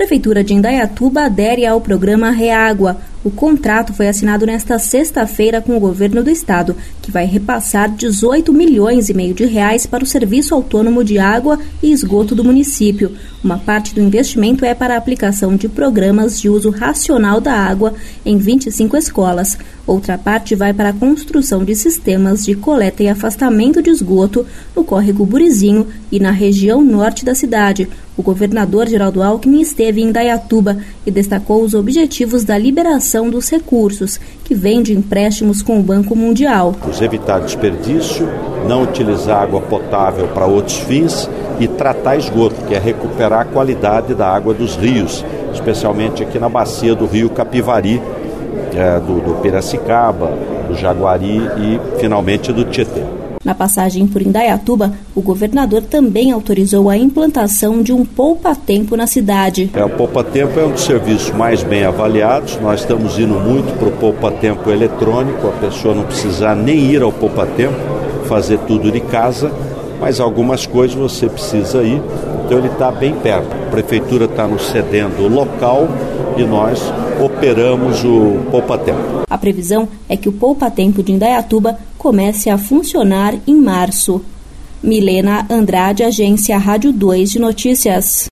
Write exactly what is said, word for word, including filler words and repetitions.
Prefeitura de Indaiatuba adere ao programa Reágua. O contrato foi assinado nesta sexta-feira com o governo do estado, que vai repassar dezoito milhões e meio de reais para o Serviço Autônomo de Água e Esgoto do município. Uma parte do investimento é para a aplicação de programas de uso racional da água em vinte e cinco escolas. Outra parte vai para a construção de sistemas de coleta e afastamento de esgoto no córrego Burizinho e na região norte da cidade. O governador Geraldo Alckmin esteve em Indaiatuba e destacou os objetivos da liberação dos recursos, que vem de empréstimos com o Banco Mundial. Evitar desperdício, não utilizar água potável para outros fins e tratar esgoto, que é recuperar a qualidade da água dos rios, especialmente aqui na bacia do rio Capivari, é, do, do Piracicaba, do Jaguari e, finalmente, do Tietê. Na passagem por Indaiatuba, o governador também autorizou a implantação de um poupa-tempo na cidade. É, o poupa-tempo é um dos serviços mais bem avaliados. Nós estamos indo muito para o poupa-tempo eletrônico, a pessoa não precisar nem ir ao poupa-tempo, fazer tudo de casa, mas algumas coisas você precisa ir, então ele está bem perto. A prefeitura está nos cedendo o local e nós operamos o poupa-tempo. A previsão é que o poupa-tempo de Indaiatuba comece a funcionar em março. Milena Andrade, Agência Rádio dois de Notícias.